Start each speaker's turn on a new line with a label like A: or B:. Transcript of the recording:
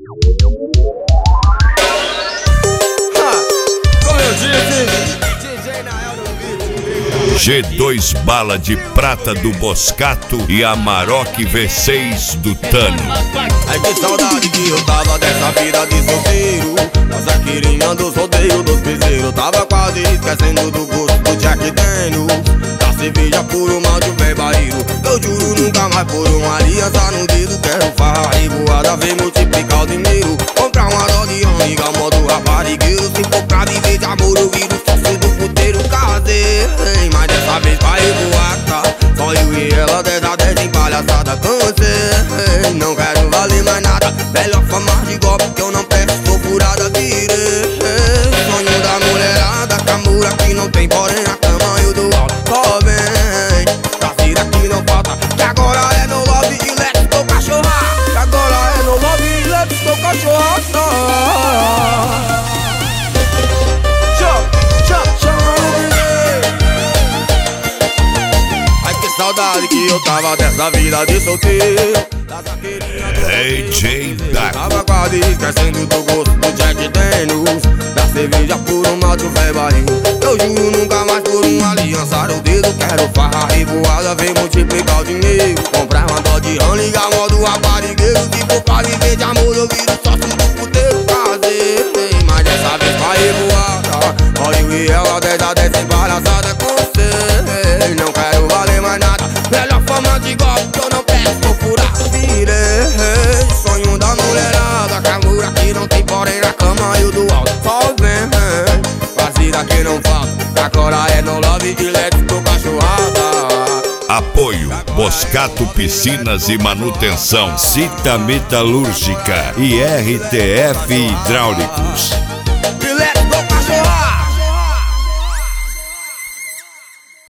A: Como eu disse,
B: G2 Bala de Prata do Boscato e Amarok V6 do Tano.
A: ai que saudade que eu tava dessa vida de solteiro. Nossa querinha dos rodeios dos piseiros. Tava quase esquecendo do gosto do Jack Daniels, da cerveja puro mal de um velho barreiro. Eu juro nunca mais por uma aliança no dedo. Quero farra revoada, vem multiplicar o dinheiro. Comprar uma dose de amiga, modo raparigueiro. Se for pra viver de amor, eu viro sócio do puteiro. Casei, mas dessa vez vai revoar, tá? Só eu e ela, 10 a 10 em palhaçada. Cansei, não quero valer mais nada. Melhor fama de golpe que eu não peço, sou furada, virei. Sonho da mulherada, camura que não tem, porém a cama eu dou aula. Só vem, parceira que não falta. Que agora é no lobby e let's go cachorra. Que agora é no lobby e let's go cachorra. Saudade que eu tava dessa vida de solteiro.
B: DJ Daco.
A: Tava quase esquecendo do gosto do Jack Daniels, da cerveja por um malte velho barril. Eu juro nunca mais por uma aliança no dedo. Quero farra revoada, vem multiplicar o dinheiro. Comprar uma dó de rã, ligar modo raparigueiro. Se for pra viver de amor, eu viro sócio do puteiro. Casei, mas dessa vez vai revoada. Olha eu e ela, 10 a 10 sem palhaçada. Cansei, não quero valer mais nada. Melhor fama de golpe que eu não peço, vou furar, virei. Sonho da mulherada, camura que não tem, porém na cama eu dou alto. Só vem, parceira que não falta. Agora é no love e let's go cachorrada.
B: Apoio Boscato Piscinas e Manutenção, Cita Metalúrgica e RTF Hidráulicos.